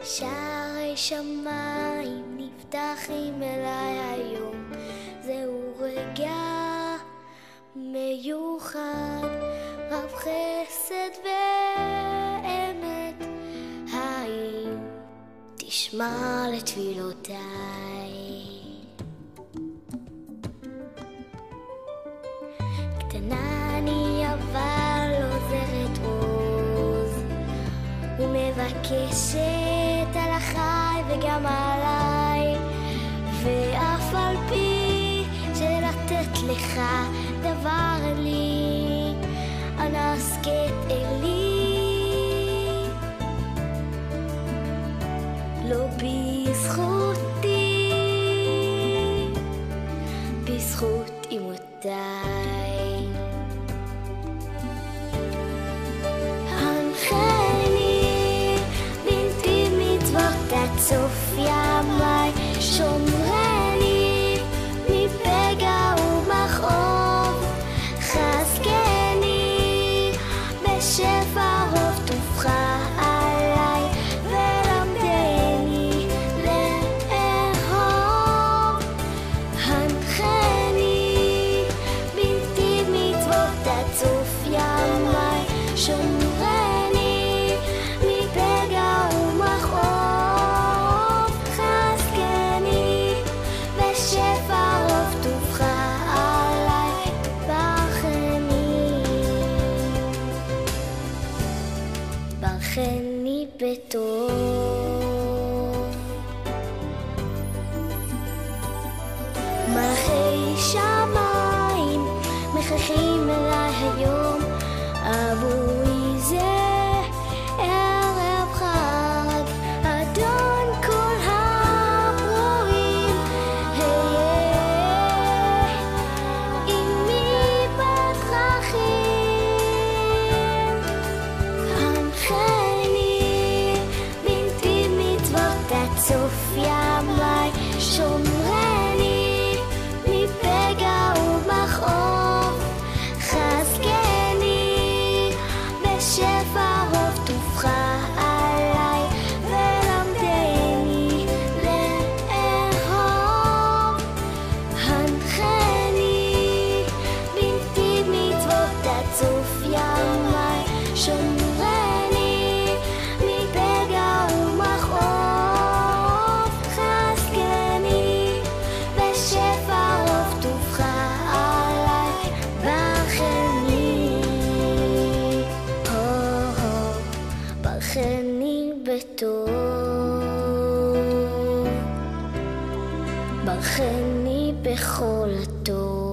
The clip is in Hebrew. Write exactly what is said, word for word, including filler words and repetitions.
שערי שמיים נפתחים אליי היום, זהו רגע מיוחד, רב חסד ואמת. האם תשמע לתפילותיי? קטנה אני אבל עוזרת עוז ומבקשת על החי וגם עליי, ואף על פי שלתת לך דבר לי, אנא הסכת אלי, לא בזכותי, בזכות אמותיי. הנחני בלתי מצוות עד סוף ימיי, שומרני מפגע ומכאוב, חזקני בשפע רוב טובך עליי, ולמדני לאהוב. הנחני בלתי מצוות עד סוף ימיי, שומרני מפגע ומכאוב, חזקני בשפע רוב טובך עליי, ברכני, ברכני בטוב. מלאכי שמיים מחייכים אליי היום, עבורי זה ערב חג, אדון כל הברואים, היה עמי בדרכים. הנחני בלתי מצוות עד סוף ימיי, שומרני מפגע ומכאוב, חזקני בשפע רוב טובך עליי, ולמדני לאהוב. הנחני בלתי מצוות עד סוף ימיי, שומרני מפגע ומכאוב, חזקני בשפע רוב טובך עליי, ברכני, ברכני בטוב, ברכני בכל הטוב.